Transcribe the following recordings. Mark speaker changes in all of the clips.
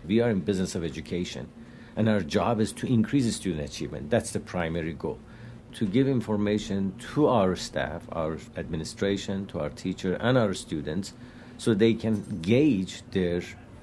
Speaker 1: We are in business of education, and our job is to increase student achievement. That's the primary goal. To give information to our staff, our administration, to our teacher, and our students, so they can gauge their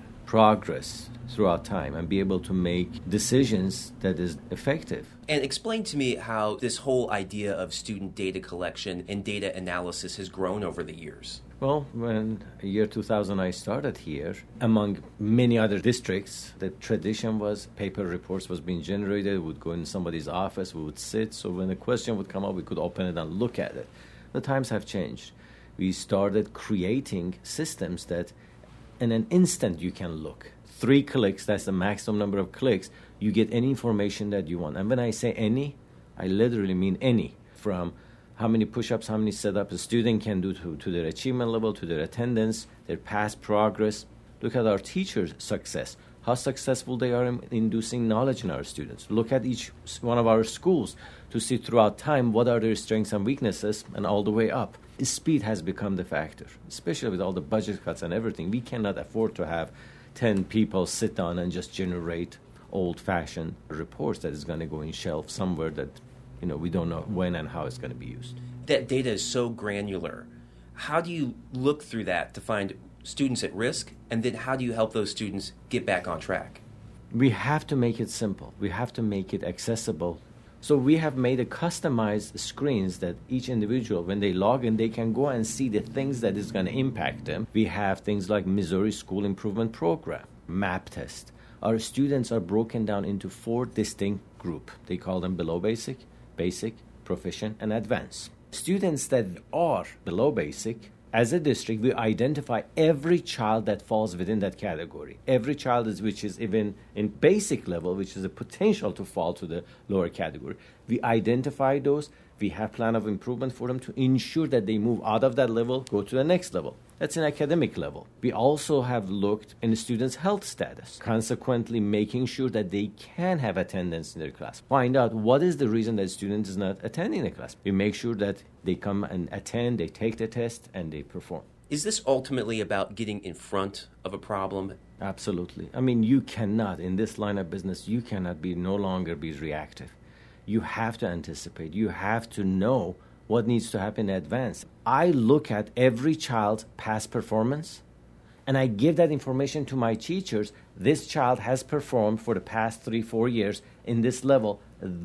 Speaker 1: progress throughout time and be able to make decisions that is effective.
Speaker 2: And explain to me how this whole idea of student data collection and data analysis has grown over the years.
Speaker 1: Well, when year 2000 I started here, among many other districts, the tradition was paper reports was being generated, would go in somebody's office, we would sit, so when a question would come up, we could open it and look at it. The times have changed. We started creating systems that in an instant you can look. 3 clicks, that's the maximum number of clicks, you get any information that you want. And when I say any, I literally mean any, from how many push-ups, how many sit-ups a student can do to their achievement level, to their attendance, their past progress. Look at our teachers' success, how successful they are in inducing knowledge in our students. Look at each one of our schools to see throughout time what are their strengths and weaknesses and all the way up. Speed has become the factor, especially with all the budget cuts and everything. We cannot afford to have 10 people sit down and just generate old-fashioned reports that is going to go in shelf somewhere that we don't know when and how it's going to be used.
Speaker 2: That data is so granular. How do you look through that to find students at risk, and then how do you help those students get back on track?
Speaker 1: We have to make it simple. We have to make it accessible. So we have made a customized screens that each individual, when they log in, they can go and see the things that is going to impact them. We have things like Missouri School Improvement Program, MAP test. Our students are broken down into 4 distinct groups. They call them below basic, basic, proficient, and advanced. Students that are below basic, as a district, we identify every child that falls within that category. Every child which is even in basic level, which is a potential to fall to the lower category. We identify those. We have plan of improvement for them to ensure that they move out of that level, go to the next level. That's an academic level. We also have looked in the students' health status, consequently making sure that they can have attendance in their class. Find out what is the reason that a student is not attending the class. We make sure that they come and attend, they take the test, and they perform.
Speaker 2: Is this ultimately about getting in front of a problem?
Speaker 1: Absolutely. I mean, you cannot, in this line of business, you cannot no longer be reactive. You have to anticipate. You have to know what needs to happen in advance. I look at every child's past performance, and I give that information to my teachers. This child has performed for the past 3-4 years in this level.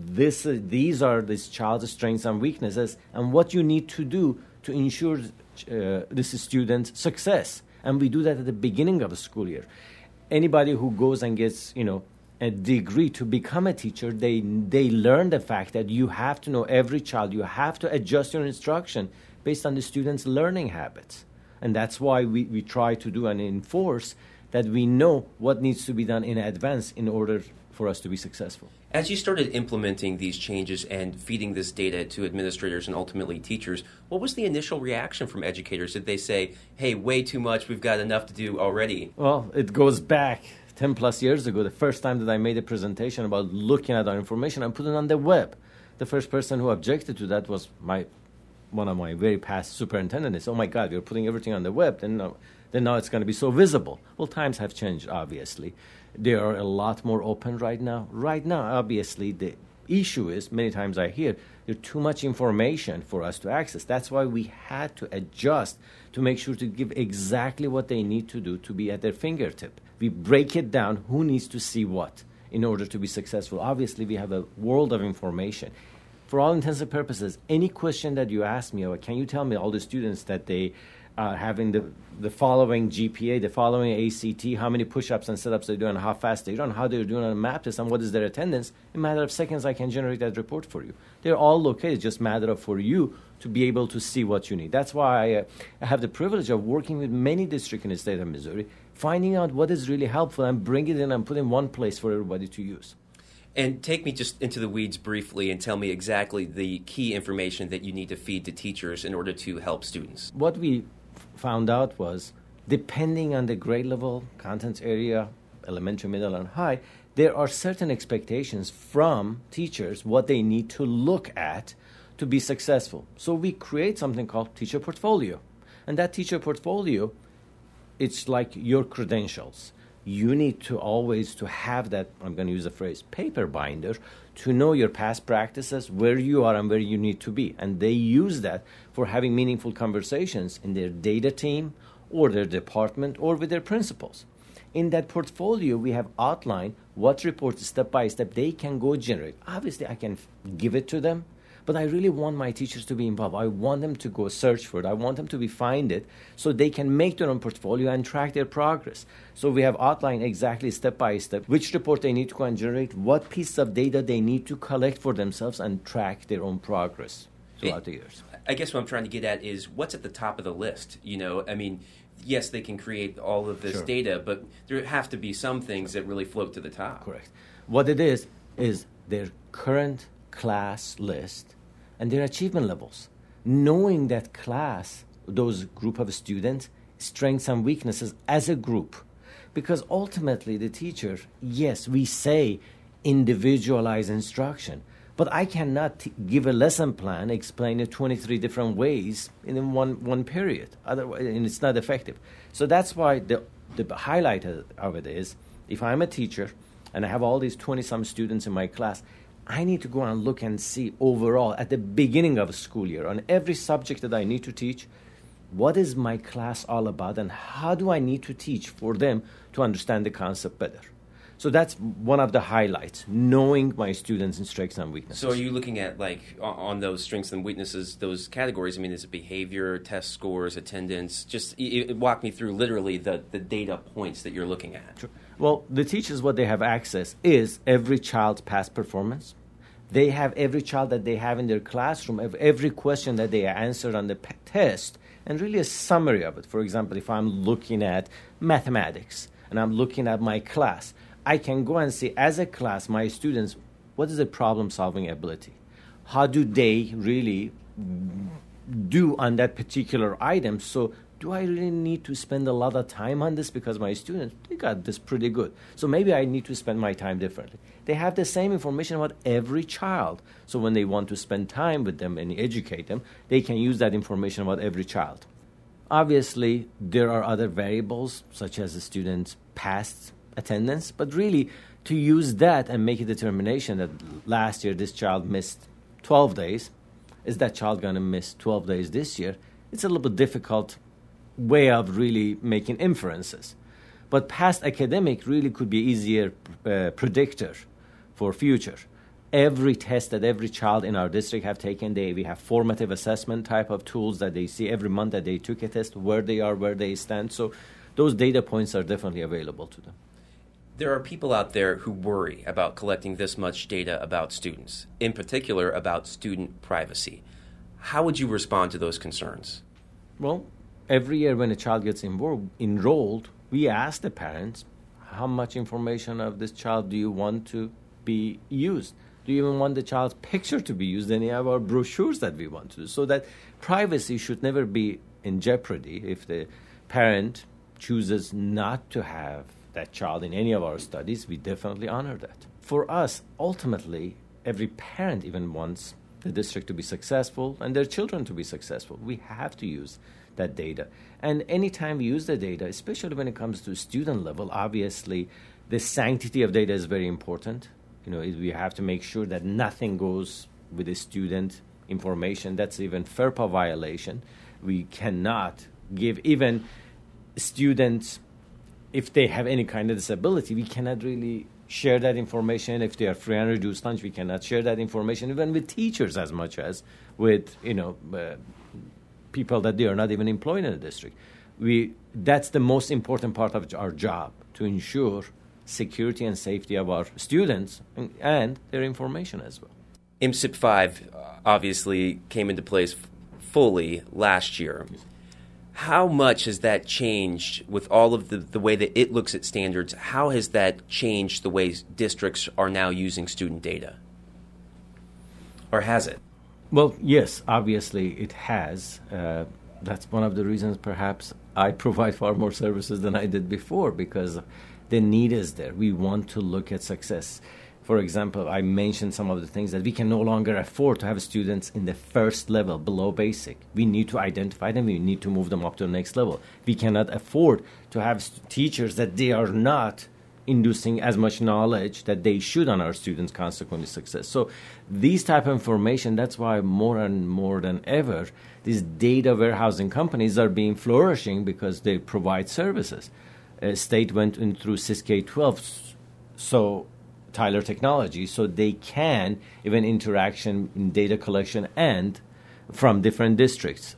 Speaker 1: These are this child's strengths and weaknesses, and what you need to do to ensure this student's success. And we do that at the beginning of the school year. Anybody who goes and gets, a degree to become a teacher, they learn the fact that you have to know every child. You have to adjust your instruction based on the student's learning habits. And that's why we try to do and enforce that we know what needs to be done in advance in order for us to be successful.
Speaker 2: As you started implementing these changes and feeding this data to administrators and ultimately teachers, what was the initial reaction from educators? Did they say, hey, way too much, we've got enough to do already?
Speaker 1: Well, it goes back 10 plus years ago, the first time that I made a presentation about looking at our information and putting it on the web. The first person who objected to that was one of my very past superintendents. Oh my God, you're putting everything on the web, then now it's going to be so visible. Well, times have changed, obviously. They are a lot more open right now. Right now, obviously, the issue is, many times I hear, there's too much information for us to access. That's why we had to adjust to make sure to give exactly what they need to do to be at their fingertip. We break it down, who needs to see what in order to be successful. Obviously, we have a world of information. For all intents and purposes, any question that you ask me, or can you tell me all the students that they are having the following GPA, the following ACT, how many push-ups and sit-ups they're doing, how fast they're doing, how they're doing on a MAP test, and what is their attendance, in a matter of seconds, I can generate that report for you. They're all located, it's just a matter of for you to be able to see what you need. That's why I have the privilege of working with many districts in the state of Missouri, finding out what is really helpful and bring it in and put in one place for everybody to use.
Speaker 2: And take me just into the weeds briefly and tell me exactly the key information that you need to feed to teachers in order to help students.
Speaker 1: What we found out was, depending on the grade level, contents area, elementary, middle, and high, there are certain expectations from teachers what they need to look at to be successful. So we create something called teacher portfolio. And that teacher portfolio, it's like your credentials. you need to always to have that, I'm going to use the phrase, paper binder, to know your past practices, where you are and where you need to be. And they use that for having meaningful conversations in their data team or their department or with their principals. In that portfolio, we have outlined what reports step by step they can go generate. Obviously, I can give it to them, but I really want my teachers to be involved. I want them to go search for it. I want them to find it so they can make their own portfolio and track their progress. So we have outlined exactly step by step which report they need to go and generate, what piece of data they need to collect for themselves and track their own progress throughout the years.
Speaker 2: I guess what I'm trying to get at is what's at the top of the list. Yes, they can create all of this data, but there have to be some things that really float to the top.
Speaker 1: Correct. What it is their current class list and their achievement levels. Knowing that class, those group of students, strengths and weaknesses as a group. Because ultimately the teacher, yes, we say individualized instruction, but I cannot give a lesson plan, explain it 23 different ways in one period. Otherwise, and it's not effective. So that's why the highlight of it is, if I'm a teacher and I have all these 20-some students in my class, I need to go and look and see overall at the beginning of a school year on every subject that I need to teach, what is my class all about and how do I need to teach for them to understand the concept better. So that's one of the highlights, knowing my students' strengths and weaknesses.
Speaker 2: So are you looking at, on those strengths and weaknesses, those categories? Is it behavior, test scores, attendance? Just walk me through literally the data points that you're looking at.
Speaker 1: Sure. Well, the teachers, what they have access is every child's past performance. They have every child that they have in their classroom, every question that they answered on the test, and really a summary of it. For example, if I'm looking at mathematics and I'm looking at my class, I can go and see, as a class, my students, what is the problem-solving ability? How do they really do on that particular item? So do I really need to spend a lot of time on this? Because my students, they got this pretty good. So maybe I need to spend my time differently. They have the same information about every child. So when they want to spend time with them and educate them, they can use that information about every child. Obviously, there are other variables, such as the student's past attendance, but really to use that and make a determination that last year this child missed 12 days, is that child going to miss 12 days this year? It's a little bit difficult way of really making inferences. But past academic really could be easier predictor for future. Every test that every child in our district have taken, we have formative assessment type of tools that they see every month that they took a test, where they are, where they stand. So those data points are definitely available to them.
Speaker 2: There are people out there who worry about collecting this much data about students, in particular about student privacy. How would you respond to those concerns?
Speaker 1: Well, every year when a child gets enrolled, we ask the parents, how much information of this child do you want to be used? Do you even want the child's picture to be used in any of our brochures that we want to do? So that privacy should never be in jeopardy. If the parent chooses not to have that child in any of our studies, we definitely honor that. For us, ultimately, every parent even wants the district to be successful and their children to be successful. We have to use that data. And anytime we use the data, especially when it comes to student level, obviously the sanctity of data is very important. We have to make sure that nothing goes with the student information. That's even FERPA violation. We cannot give even students, if they have any kind of disability, we cannot really share that information. If they are free and reduced lunch, we cannot share that information, even with teachers as much as with people that they are not even employed in the district. That's the most important part of our job, to ensure security and safety of our students and their information as well.
Speaker 2: MSIP 5 obviously came into place fully last year. How much has that changed with all of the way that it looks at standards? How has that changed the way districts are now using student data? Or has it?
Speaker 1: Well, yes, obviously it has. That's one of the reasons perhaps I provide far more services than I did before, because the need is there. We want to look at success. For example, I mentioned some of the things that we can no longer afford to have students in the first level below basic. We need to identify them. We need to move them up to the next level. We cannot afford to have teachers that they are not inducing as much knowledge that they should on our students' consequently success. So these type of information, that's why more and more than ever, these data warehousing companies are being flourishing because they provide services. State went in through SysK-12, so Tyler Technology, so they can even interaction in data collection and from different districts.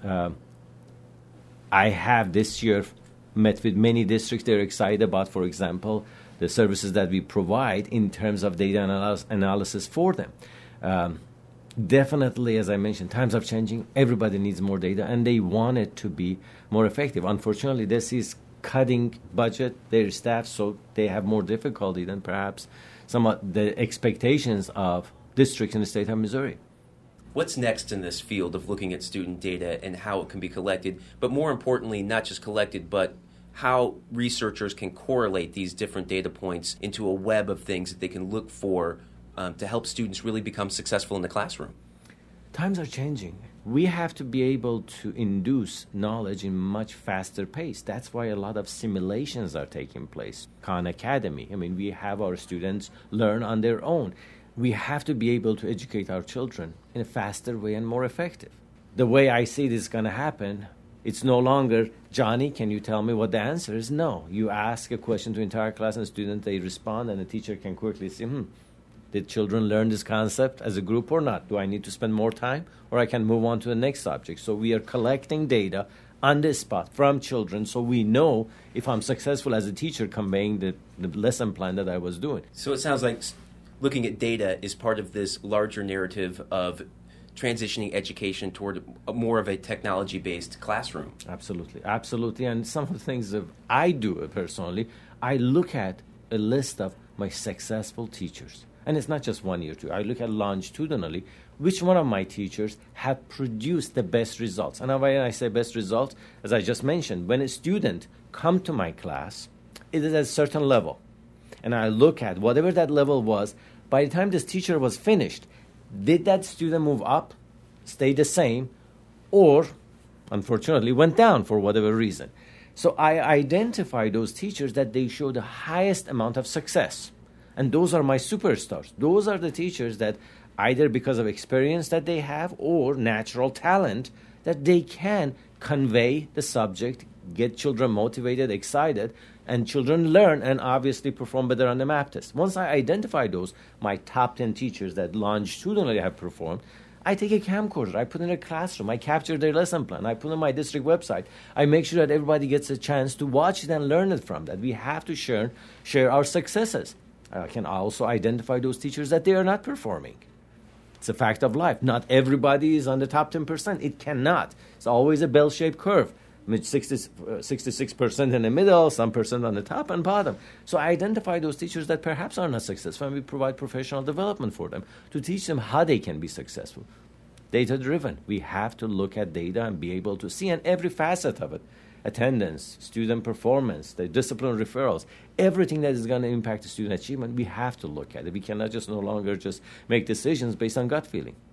Speaker 1: I have this year met with many districts. They're excited about, for example, the services that we provide in terms of data analysis for them. Definitely, as I mentioned, times are changing. Everybody needs more data, and they want it to be more effective. Unfortunately, this is cutting budget, their staff, so they have more difficulty than perhaps some of the expectations of districts in the state of Missouri.
Speaker 2: What's next in this field of looking at student data and how it can be collected, but more importantly, not just collected, but how researchers can correlate these different data points into a web of things that they can look for to help students really become successful in the classroom?
Speaker 1: Times are changing. We have to be able to induce knowledge in much faster pace. That's why a lot of simulations are taking place. Khan Academy, we have our students learn on their own. We have to be able to educate our children in a faster way and more effective. The way I see this is going to happen, it's no longer, Johnny, can you tell me what the answer is? No. You ask a question to the entire class and students, they respond, and the teacher can quickly see, did children learn this concept as a group or not? Do I need to spend more time, or I can move on to the next subject? So we are collecting data on the spot from children, so we know if I'm successful as a teacher conveying the lesson plan that I was doing.
Speaker 2: So it sounds like looking at data is part of this larger narrative of transitioning education toward more of a technology-based classroom.
Speaker 1: Absolutely. And some of the things that I do personally, I look at a list of my successful teachers. And it's not just 1 year, 2. I look at longitudinally which one of my teachers have produced the best results. And when I say best results, as I just mentioned, when a student come to my class, it is at a certain level. And I look at whatever that level was, by the time this teacher was finished, did that student move up, stay the same, or, unfortunately, went down for whatever reason? So I identify those teachers that they show the highest amount of success. And those are my superstars. Those are the teachers that either because of experience that they have or natural talent that they can convey the subject, get children motivated, excited, and children learn and obviously perform better on the MAP test. Once I identify those, my top 10 teachers that longitudinally have performed, I take a camcorder, I put in a classroom, I capture their lesson plan, I put on my district website. I make sure that everybody gets a chance to watch it and learn it from that. We have to share our successes. I can also identify those teachers that they are not performing. It's a fact of life. Not everybody is on the top 10%. It cannot. It's always a bell-shaped curve. 66% in the middle, some percent on the top and bottom. So I identify those teachers that perhaps are not successful, and we provide professional development for them to teach them how they can be successful. Data-driven. We have to look at data and be able to see in every facet of it. Attendance, student performance, the discipline referrals, everything that is going to impact the student achievement, we have to look at it. We cannot just no longer just make decisions based on gut feeling.